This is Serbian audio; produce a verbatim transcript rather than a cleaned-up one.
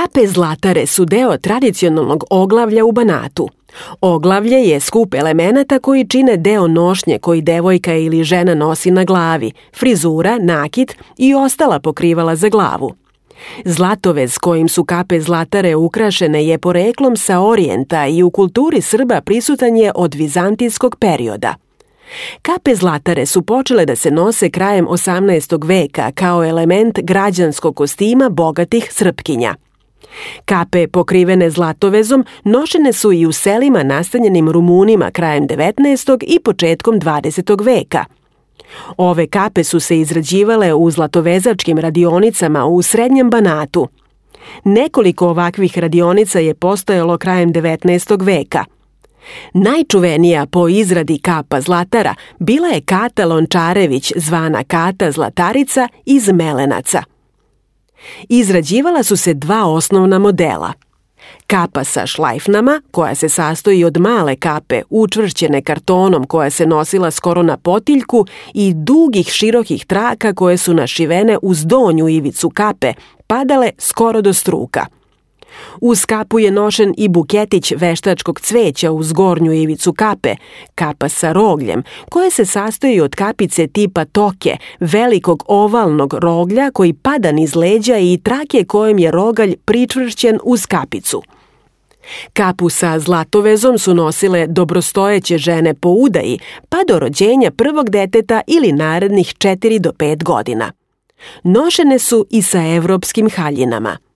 Kape zlatare su deo tradicionalnog oglavlja u Banatu. Oglavlje je skup elemenata koji čine deo nošnje koji devojka ili žena nosi na glavi, frizura, nakit i ostala pokrivala za glavu. Zlatovez kojim su kape zlatare ukrašene je poreklom sa Orijenta i u kulturi Srba prisutan je od vizantijskog perioda. Kape zlatare su počele da se nose krajem osamnaestog veka kao element građanskog kostima bogatih Srpkinja. Kape pokrivene zlatovezom nošene su i u selima nastanjenim Rumunima krajem devetnaestog i početkom dvadesetog veka. Ove kape su se izrađivale u zlatovezačkim radionicama u Srednjem Banatu. Nekoliko ovakvih radionica je postojalo krajem devetnaestog veka. Najčuvenija po izradi kapa zlatara bila je Kata Lončarević, zvana Kata Zlatarica iz Melenaca. Izrađivala su se dva osnovna modela. Kapa sa šlajfnama, koja se sastoji od male kape učvršćene kartonom koja se nosila skoro na potiljku i dugih širokih traka koje su našivene uz donju ivicu kape, padale skoro do struka. Uz kapu je nošen i buketić veštačkog cveća uz gornju ivicu kape, kapa sa rogljem, koja se sastoji od kapice tipa toke, velikog ovalnog roglja koji pada niz leđa i trake kojem je rogalj pričvršćen uz kapicu. Kapu sa zlatovezom su nosile dobrostojeće žene po udaji, pa do rođenja prvog deteta ili narednih četiri do pet godina. Nošene su i sa evropskim haljinama.